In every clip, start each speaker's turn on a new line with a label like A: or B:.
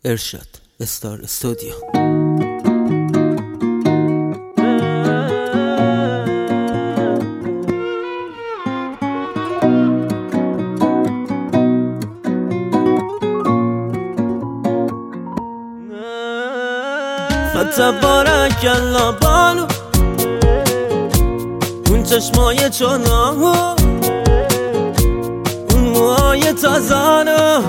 A: ارشاد استار استودیو.
B: فتبارک الله بانو، اون چشمای چونامو، اون موهای تازانو،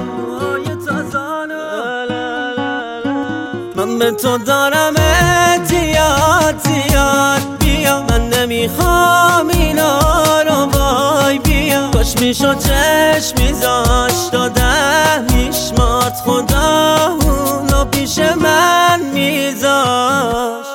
B: من به تو دارم اعتیاد بیا، من نمیخوام اینا رو وای بیا، کاش میشد چشم میذاشت داده میشمارد خدا اونو پیش من میذاشت.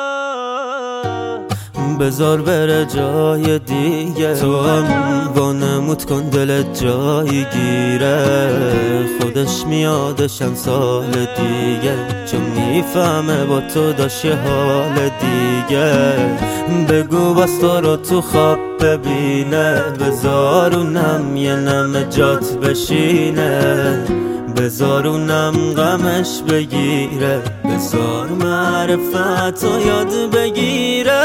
B: بذار بره جای دیگه، تو هم وانمود کن دلت جایی گیره، خودش میادشم سال دیگه، چون میفهمه با تو داشت یه حال دیگه. بگو بس تو رو تو خواب ببینه، بذار اونم یه نم جات بشینه، بذار اونم غمش بگیره، بذار معرفت رو یاد بگیره.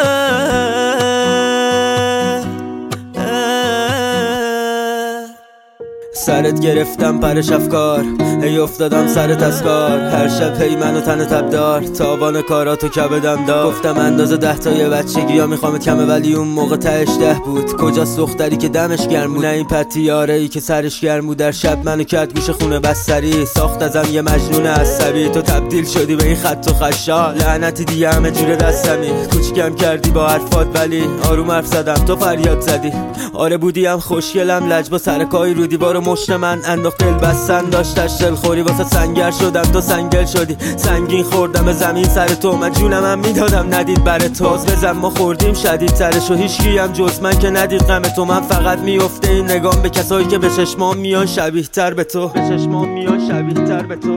B: سرت گرفتم پرش افکار، هی افتادم سرت از کار، هر شب هی منو تن تبدار، تاوان کاراتو کبدم دار. گفتم اندازه 10 تا یه بچگی یا میخوامت کمه، ولی اون موقع تهش 10 بود. کجاست دختری که دمش گرم بود، نه این پتیاره ای که سرش گرم بود. در شب منو کرد گوش خونه بستری، ساخت ازم یه مجنون عصبی. تو تبدیل شدی به این خط و خشال، لعنتی دیگه همه جوره دستمی. کوچیکم کردی با حرفات ولی آروم حرف زدم، تو فریاد زدی. آره بودیم خوشگلم لج با سرکای رو دیوار مشت من انداخت، دل بستن داشتش دلخوری واسه سنگر شدم، تو سنگل شدی. سنگین خوردم به زمین سر تو، من جونم هم میدادم ندید بر تو. بزن ما خوردیم شدید ترش و هیچکی هم جز من که ندید غم تو. من فقط میفته این نگام به کسایی که به چشمام میان شبیه تر به تو، به چشمام میان شبیه تر به تو.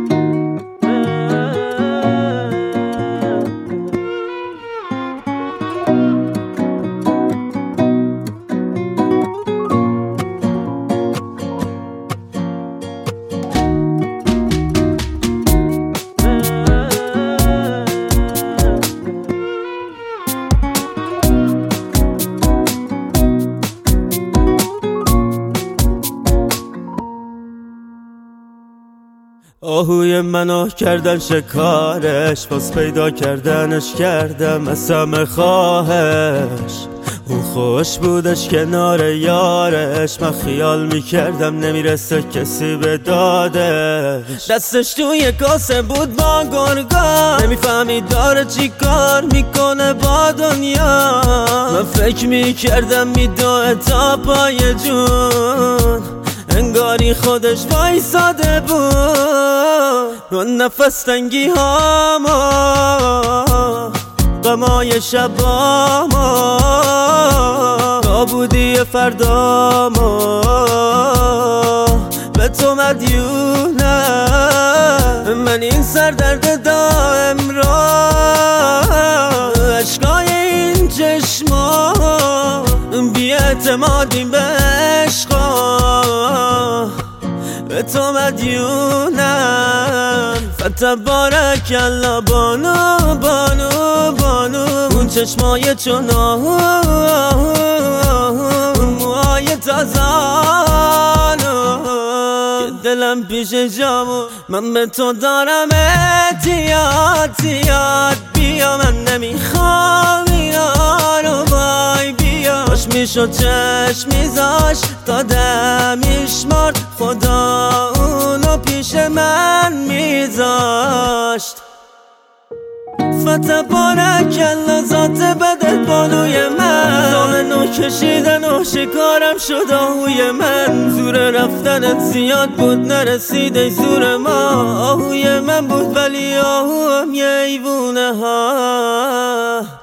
B: آهوی منو کردن شکارش، باز پیدا کردنش کردم از همه خواهش. اون خوش بودش کنار یارش، من خیال میکردم نمیرسه کسی به دادش. دستش توی کاسه بود با گرگا، نمیفهمید داره چی کار میکنه با دنیا. من فکر میکردم میدوه تا پای جون، انگاری خودش وایساده بود. اون نفس تنگی هاما، غمای شباما، تا بودی فرداما، به تو مدیونم. من این سردرد دائم را، عشقای این چشما، بی اعتمادی به عشقا، به تو مدیونم. فتبارک الله بانو بانو بانو، اون چشمای چونامو، اون موهای تازانو، که دلم پیش جامو. من به تو دارم اعتیاد بیا، من نمیخوام اینا رو وای بیا، کاش میشد چشم میذاش داده میشمارد خدا اونو پیش من میذاشت. فتبارک الله ذات بدت بانوی من، زامنو کشیدن و شکارم شد آهوی من. زور رفتنت زیاد بود نرسید ای زور ما، آهوی من بود ولی آهو هم یه ایوونه ها.